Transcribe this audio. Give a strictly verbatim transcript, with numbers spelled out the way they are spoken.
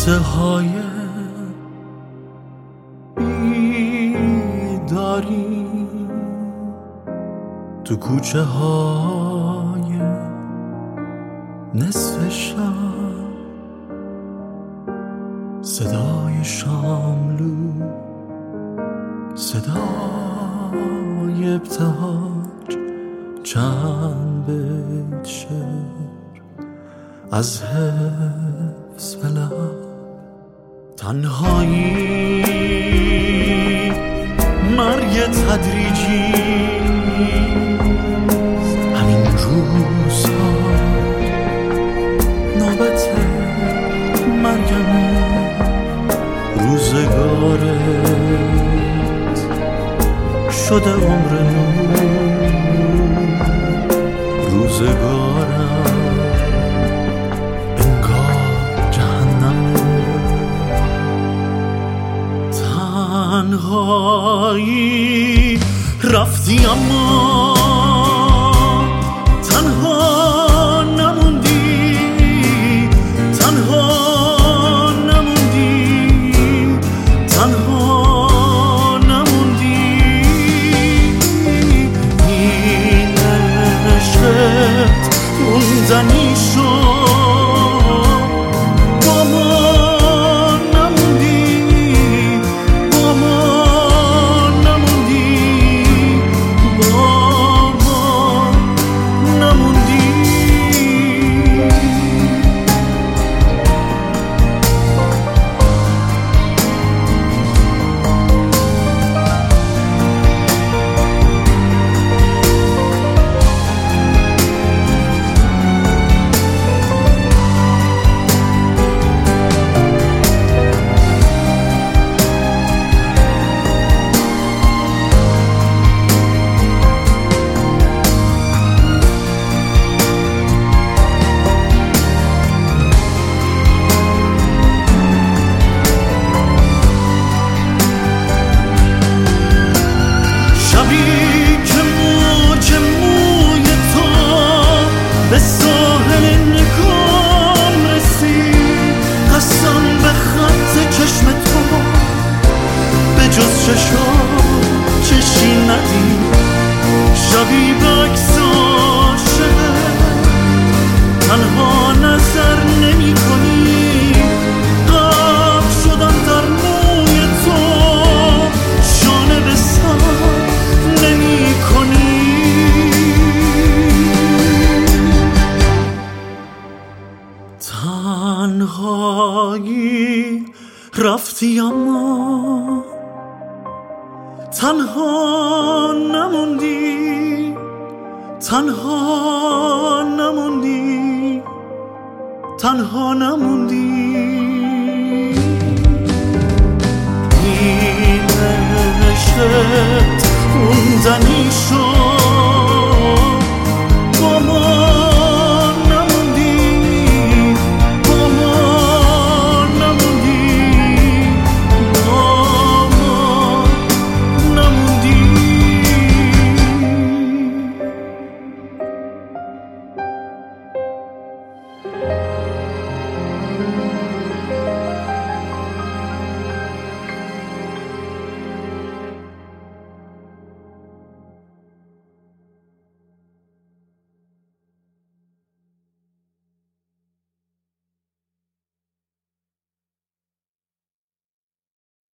قصه های بیداری تو کوچه های نصف شب، صدای شاملو، صدای ابتهاج، چند بیت شعر از حفظ به لب. تنهایی مرگ تدریجی، همین روزها نوبت مرگمه، روزگارت شده عمر نو، روزگارم انگار جهنمه. تنهایی رفتی اما تنها نموندی، تنها نموندی، تنها نموندی. این عشقت موندنی شد، با ما نموندی، با ما نموندی، با ما نموندی. به ساحل نگام رسید، قسم به خط چشم تو، به جز چشم چشی ندید. شبی به عکس عاشقت تنها نظر نمی کنی، غرق شدم در موی تو، شانه به سر نمی کنی. تنهایی رفتی اما تنها نموندی، تنها نموندی، تنها نموندی. این عشقت موندنی شد،